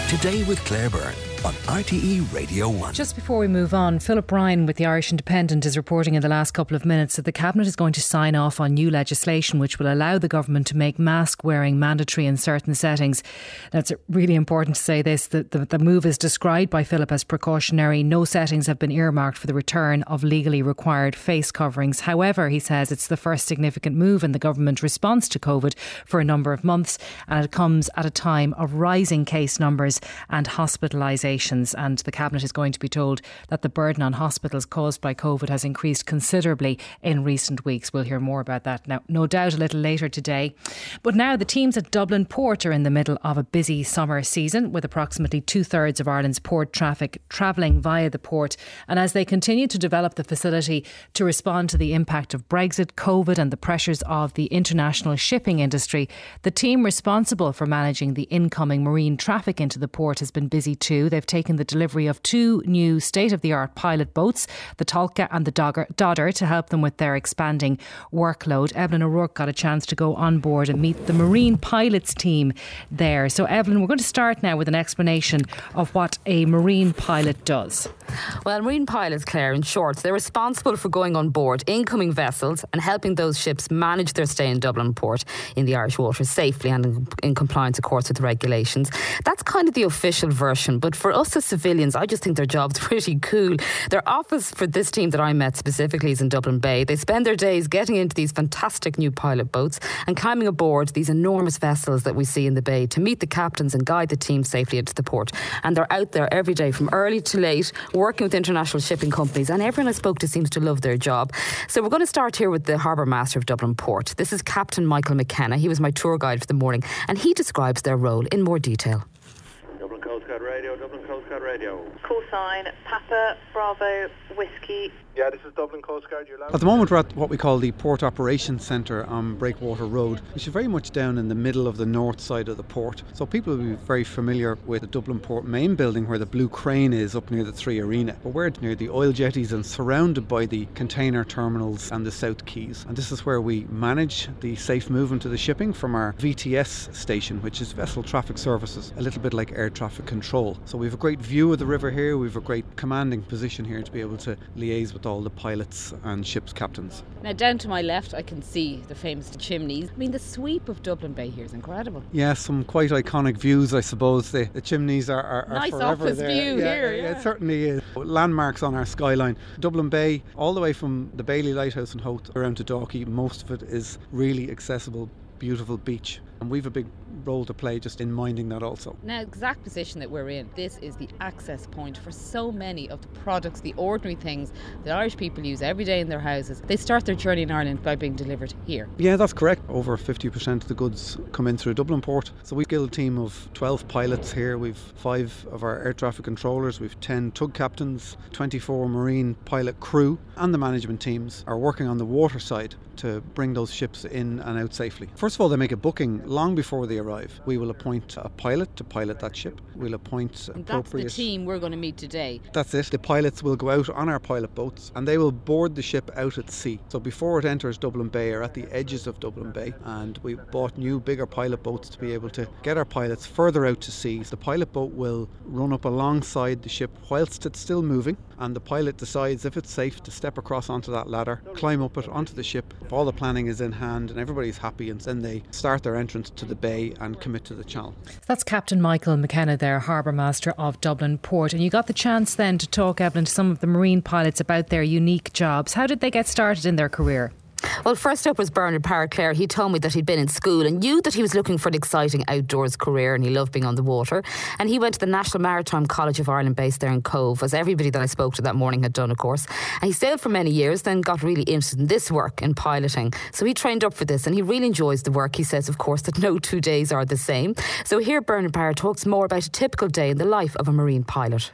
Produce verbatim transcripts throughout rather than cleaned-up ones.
Today with Claire Byrne on R T E Radio one. Just before we move on, Philip Ryan with the Irish Independent is reporting in the last couple of minutes that the Cabinet is going to sign off on new legislation which will allow the government to make mask wearing mandatory in certain settings. Now, it's really important to say this, that the, the move is described by Philip as precautionary. No settings have been earmarked for the return of legally required face coverings. However, he says it's the first significant move in the government response to COVID for a number of months, and it comes at a time of rising case numbers and hospitalisations. And the Cabinet is going to be told that the burden on hospitals caused by COVID has increased considerably in recent weeks. We'll hear more about that now, no doubt, a little later today. But now the teams at Dublin Port are in the middle of a busy summer season, with approximately two-thirds of Ireland's port traffic travelling via the port. And as they continue to develop the facility to respond to the impact of Brexit, COVID and the pressures of the international shipping industry, the team responsible for managing the incoming marine traffic into the port has been busy too. They've taken the delivery of two new state-of-the-art pilot boats, the Tolka and the Dodder, to help them with their expanding workload. Evelyn O'Rourke got a chance to go on board and meet the marine pilots team there. So Evelyn, we're going to start now with an explanation of what a marine pilot does. Well, marine pilots, Claire, in short, they're responsible for going on board incoming vessels and helping those ships manage their stay in Dublin Port in the Irish waters safely and in, in compliance, of course, with the regulations. That's kind of the official version, but for us as civilians, I just think their job's pretty cool. Their office for this team that I met specifically is in Dublin Bay. They spend their days getting into these fantastic new pilot boats and climbing aboard these enormous vessels that we see in the bay to meet the captains and guide the team safely into the port. And they're out there every day from early to late, working with international shipping companies, and everyone I spoke to seems to love their job. So we're going to start here with the Harbour Master of Dublin Port. This is Captain Michael McKenna. He was my tour guide for the morning, and he describes their role in more detail. Dublin Coast Guard Radio, Dublin Coast Guard Radio. Call sign Papa Bravo Whiskey. Yeah, this is Dublin Coast Guard. You're loud. At the moment we're at what we call the Port Operations Centre on Breakwater Road, which is very much down in the middle of the north side of the port. So people will be very familiar with the Dublin Port main building where the blue crane is up near the Three Arena. But we're near the oil jetties and surrounded by the container terminals and the South Quays. And this is where we manage the safe movement of the shipping from our V T S station, which is Vessel Traffic Services, a little bit like air traffic control. So we have a great view of the river here. We have a great commanding position here to be able to liaise with all the pilots and ship's captains. Now down to my left I can see the famous chimneys. I mean, the sweep of Dublin Bay here is incredible. Yeah, some quite iconic views, I suppose. The, the chimneys are, are, are nice forever office there. view yeah, here, yeah. yeah. It certainly is. Landmarks on our skyline. Dublin Bay, all the way from the Bailey Lighthouse in Howth around to Dalkey, most of it is really accessible, beautiful beach. And we've a big role to play just in minding that also. Now, exact position that we're in, this is the access point for so many of the products, the ordinary things that Irish people use every day in their houses. They start their journey in Ireland by being delivered here. Yeah, that's correct. Over fifty percent of the goods come in through Dublin Port. So we've got a team of twelve pilots here. We've five of our air traffic controllers. We've ten tug captains, twenty-four marine pilot crew, and the management teams are working on the water side to bring those ships in and out safely. First of all, they make a booking long before they arrive. We will appoint a pilot to pilot that ship. We'll appoint and appropriate... that's the team we're going to meet today. That's it. The pilots will go out on our pilot boats and they will board the ship out at sea. So before it enters Dublin Bay or at the edges of Dublin Bay, and we bought new bigger pilot boats to be able to get our pilots further out to sea. So the pilot boat will run up alongside the ship whilst it's still moving, and the pilot decides if it's safe to step across onto that ladder, climb up it onto the ship. If all the planning is in hand and everybody's happy, and then they start their entrance to the bay and commit to the channel. That's Captain Michael McKenna there, Harbour Master of Dublin Port. And you got the chance then to talk, Evelyn, to some of the marine pilots about their unique jobs. How did they get started in their career? Well, first up was Bernard Parr, Claire. He told me that he'd been in school and knew that he was looking for an exciting outdoors career, and he loved being on the water. And he went to the National Maritime College of Ireland based there in Cove, as everybody that I spoke to that morning had done, of course. And he sailed for many years, then got really interested in this work, in piloting. So he trained up for this and he really enjoys the work. He says, of course, that no two days are the same. So here Bernard Parr talks more about a typical day in the life of a marine pilot.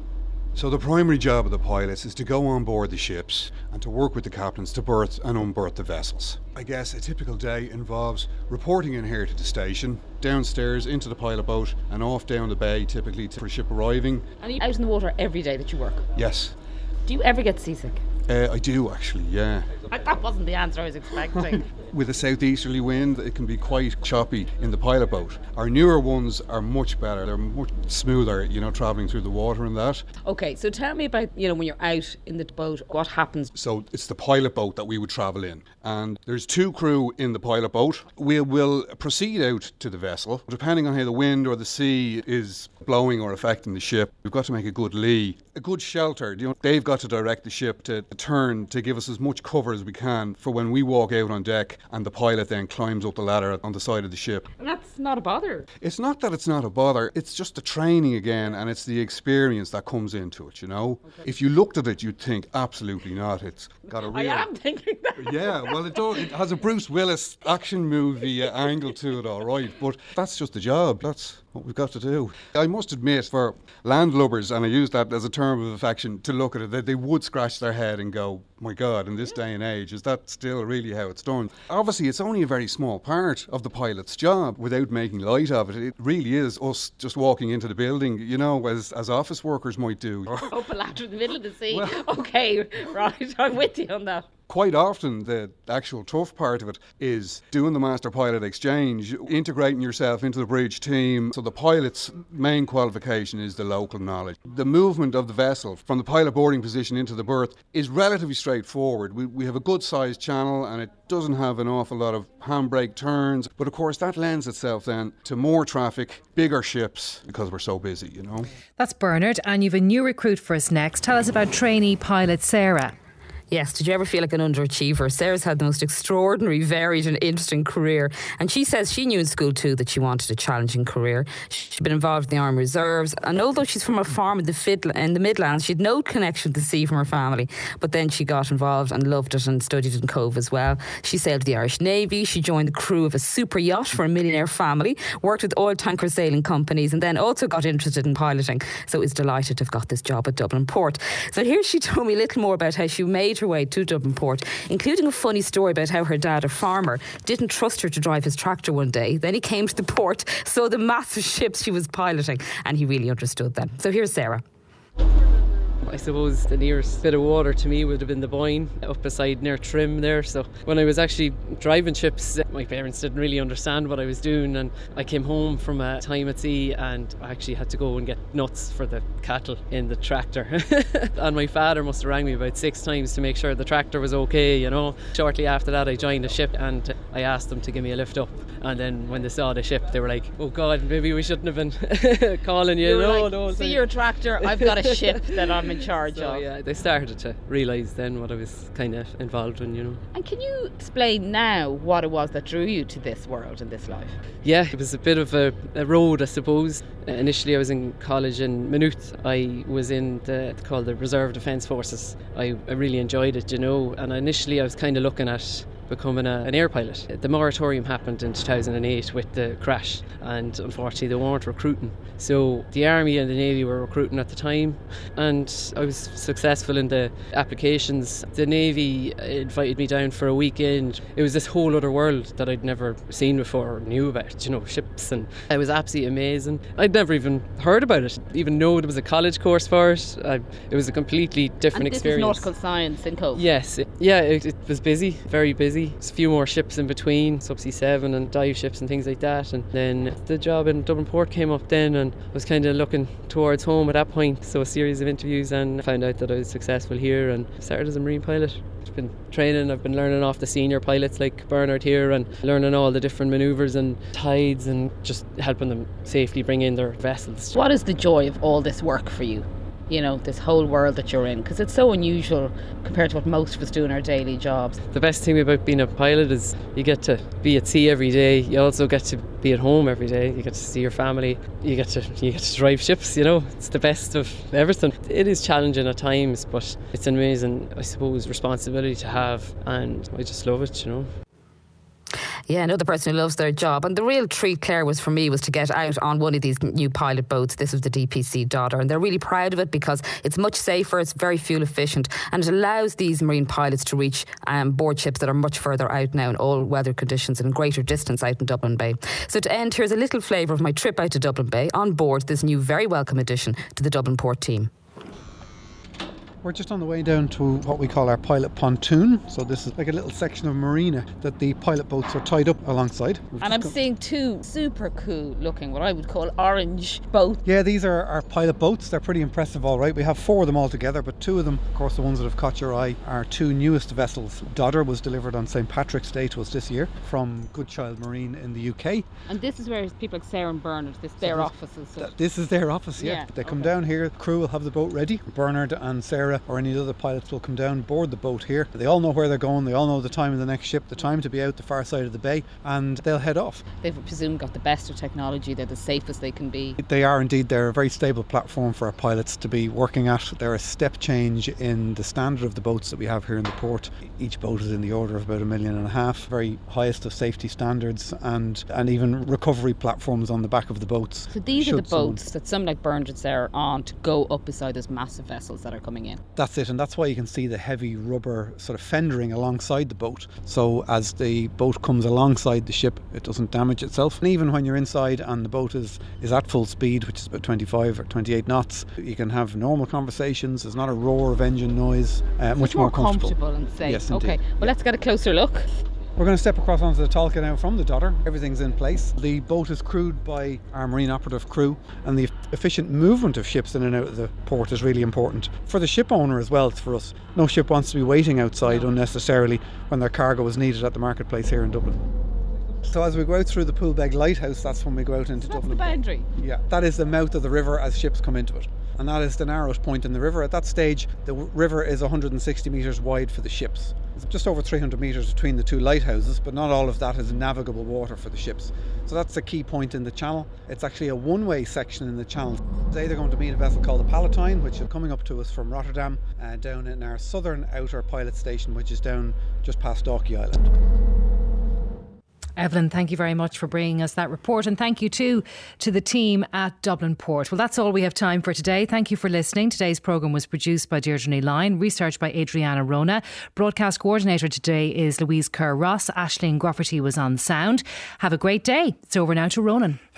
So the primary job of the pilots is to go on board the ships and to work with the captains to berth and unberth the vessels. I guess a typical day involves reporting in here to the station, downstairs into the pilot boat and off down the bay, typically for a ship arriving. And are you out in the water every day that you work? Yes. Do you ever get seasick? Uh, I do actually, yeah. That wasn't the answer I was expecting. with a southeasterly wind, it can be quite choppy in the pilot boat. Our newer ones are much better. They're much smoother, you know, travelling through the water and that. Okay, so tell me about, you know, when you're out in the boat, what happens? So it's the pilot boat that we would travel in. And there's two crew in the pilot boat. We will proceed out to the vessel. Depending on how the wind or the sea is blowing or affecting the ship, we've got to make a good lee, a good shelter. You know, they've got to direct the ship to turn to give us as much cover as we can for when we walk out on deck and the pilot then climbs up the ladder on the side of the ship. And that's not a bother. It's not that it's not a bother, it's just the training again, and it's the experience that comes into it, you know. Okay. If you looked at it, you'd think, absolutely not. It's got a real... I am thinking that. Yeah, well, it does. It has a Bruce Willis action movie uh, angle to it, all right. But that's just the job. That's what we've got to do. I must admit, for landlubbers, and I use that as a term of affection, to look at it, that they would scratch their head and go, my God, in this day and age, is that still really how it's done? Obviously, it's only a very small part of the pilot's job. Without making light of it, it really is us just walking into the building, you know, as, as office workers might do. Up a ladder in the middle of the sea. Well, okay, right, I'm with you on that. Quite often, the actual tough part of it is doing the master pilot exchange, integrating yourself into the bridge team. So the pilot's main qualification is the local knowledge. The movement of the vessel from the pilot boarding position into the berth is relatively straightforward. We, we have a good sized channel and it doesn't have an awful lot of handbrake turns. But of course, that lends itself then to more traffic, bigger ships, because we're so busy, you know. That's Bernard, and you've a new recruit for us next. Tell us about trainee pilot Sarah. Yes, did you ever feel like an underachiever? Sarah's had the most extraordinary, varied and interesting career. And she says she knew in school too that she wanted a challenging career. She'd been involved in the Armed Reserves. And although she's from a farm in the, Fidl- in the Midlands, she'd no connection with the sea from her family. But then she got involved and loved it and studied in Cove as well. She sailed the Irish Navy. She joined the crew of a super yacht for a millionaire family, worked with oil tanker sailing companies, and then also got interested in piloting. So is delighted to have got this job at Dublin Port. So here she told me a little more about how she made her way to Dublin Port, including a funny story about how her dad, a farmer, didn't trust her to drive his tractor one day. Then he came to the port, saw the massive ships she was piloting, and he really understood them. So here's Sarah. I suppose the nearest bit of water to me would have been the Boyne up beside near Trim there. So when I was actually driving ships, my parents didn't really understand what I was doing, and I came home from a time at sea and I actually had to go and get nuts for the cattle in the tractor. And my father must have rang me about six times to make sure the tractor was okay, you know. Shortly after that I joined the ship and I asked them to give me a lift up, and then when they saw the ship they were like, oh God, maybe we shouldn't have been calling you. You no, like, no. See your tractor, I've got a ship that I'm in charge so, of. Yeah, they started to realise then what I was kind of involved in, you know. And can you explain now what it was that drew you to this world and this life? Yeah, it was a bit of a, a road, I suppose. Uh, initially I was in college in Maynooth. I was in the called the Reserve Defence Forces. I, I really enjoyed it, you know, and initially I was kind of looking at becoming a, an air pilot. The moratorium happened in two thousand eight with the crash, and unfortunately they weren't recruiting. So the Army and the Navy were recruiting at the time, and I was successful in the applications. The Navy invited me down for a weekend. It was this whole other world that I'd never seen before or knew about, you know, ships, and it was absolutely amazing. I'd never even heard about it, even though there was a college course for it. I, it was a completely different and this experience. This is nautical science in Cove? Yes, it, yeah, it, it was busy, very busy. There's a few more ships in between, Subsea seven and dive ships and things like that, and then the job in Dublin Port came up then, and I was kind of looking towards home at that point, so a series of interviews, and found out that I was successful here and started as a marine pilot. I've been training, I've been learning off the senior pilots like Bernard here, and learning all the different manoeuvres and tides and just helping them safely bring in their vessels. What is the joy of all this work for you? You know, this whole world that you're in, because it's so unusual compared to what most of us do in our daily jobs. The best thing about being a pilot is you get to be at sea every day. You also get to be at home every day. You get to see your family. You get to you get to drive ships, you know. It's the best of everything. It is challenging at times, but it's an amazing, I suppose, responsibility to have, and I just love it, you know. Yeah, another person who loves their job. And the real treat, Claire, was for me was to get out on one of these new pilot boats. This was the D P C Dodder, and they're really proud of it because it's much safer, it's very fuel efficient, and it allows these marine pilots to reach um, board ships that are much further out now in all weather conditions and in greater distance out in Dublin Bay. So to end, here's a little flavour of my trip out to Dublin Bay on board this new very welcome addition to the Dublin Port team. We're just on the way down to what we call our pilot pontoon. So this is like a little section of marina that the pilot boats are tied up alongside. We've and I'm come- seeing two super cool looking, what I would call orange boats. Yeah, these are our pilot boats. They're pretty impressive, all right. We have four of them all together, but two of them, of course, the ones that have caught your eye, are two newest vessels. Dodder was delivered on Saint Patrick's Day to us this year from Goodchild Marine in the U K. And this is where people like Sarah and Bernard, this their this- offices. So Th- This is their office, yeah. Yeah, They come okay. down here, the crew will have the boat ready. Bernard and Sarah or any other pilots will come down, board the boat here. They all know where they're going, they all know the time of the next ship, the time to be out the far side of the bay, and they'll head off. they've, I presume, got the best of technology. They're the safest they can be. They are indeed, they're a very stable platform for our pilots to be working at. They're a step change in the standard of the boats that we have here in the port. Each boat is in the order of about a million and a half, very highest of safety standards, and, and even recovery platforms on the back of the boats. So these are the Should someone- boats that some like Bernard and Sarah are on to go up beside those massive vessels that are coming in. That's it, and that's why you can see the heavy rubber sort of fendering alongside the boat. So as the boat comes alongside the ship, it doesn't damage itself. And even when you're inside and the boat is, is at full speed, which is about twenty-five or twenty-eight knots, you can have normal conversations. There's not a roar of engine noise. Uh, much Much more comfortable. comfortable and safe. Yes, indeed. Okay, well, let's get a closer look. We're going to step across onto the Tolka now from the Dodder. Everything's in place. The boat is crewed by our marine operative crew, and the efficient movement of ships in and out of the port is really important. For the ship owner as well, it's for us. No ship wants to be waiting outside unnecessarily when their cargo is needed at the marketplace here in Dublin. So as we go out through the Poolbeg Lighthouse, that's when we go out into So that's Dublin. the boundary. Yeah, that is the mouth of the river as ships come into it. And that is the narrowest point in the river. At that stage, the w- river is one hundred sixty metres wide for the ships. It's just over three hundred metres between the two lighthouses, but not all of that is navigable water for the ships. So that's the key point in the channel. It's actually a one-way section in the channel. Today they're going to meet a vessel called the Palatine, which is coming up to us from Rotterdam, uh, down in our southern outer pilot station, which is down just past Dalkey Island. Evelyn, thank you very much for bringing us that report, and thank you too to the team at Dublin Port. Well, that's all we have time for today. Thank you for listening. Today's programme was produced by Deirdre Ní Line, research by Adriana Rona. Broadcast coordinator today is Louise Kerr-Ross. Aisling Grofferty was on sound. Have a great day. It's over now to Ronan.